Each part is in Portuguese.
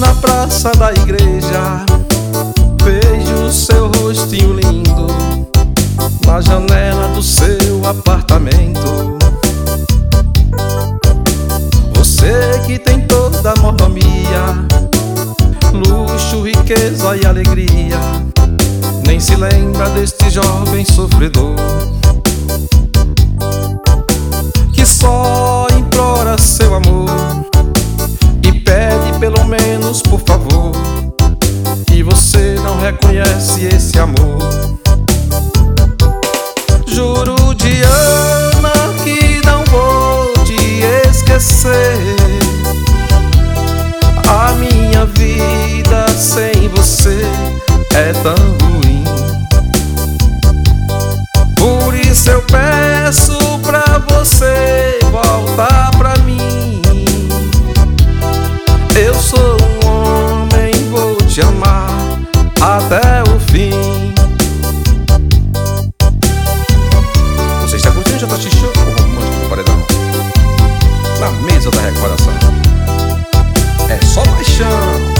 na praça da igreja, vejo seu rostinho lindo na janela do seu apartamento. Você que tem toda a mordomia, luxo, riqueza e alegria, nem se lembra deste jovem sofredor que só implora seu amor e pede pelo menos por favor, e você não reconhece esse amor. Juro, Diana, que não vou te esquecer. A minha vida sem você é tão ruim. Por isso eu peço pra você voltar pra mim. Eu sou um homem, vou te amar até o fim. Você está curtindo já tá assistindo o Romântico do Paredão na mesa da recordação. É só paixão.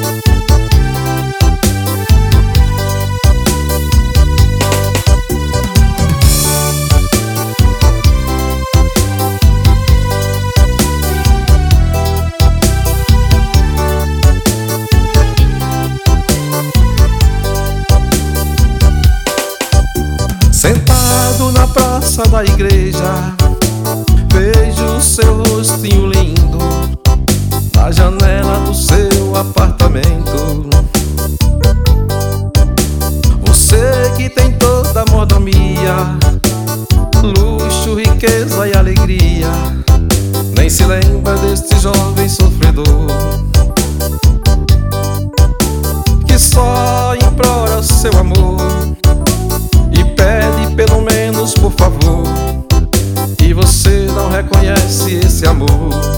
Sentado na praça da igreja, vejo seu rostinho lindo na janela do seu apartamento. Você que tem toda a mordomia, luxo, riqueza e alegria, nem se lembra deste jovem sofredor que só implora seu amor e pede pelo menos por favor, e você não reconhece esse amor.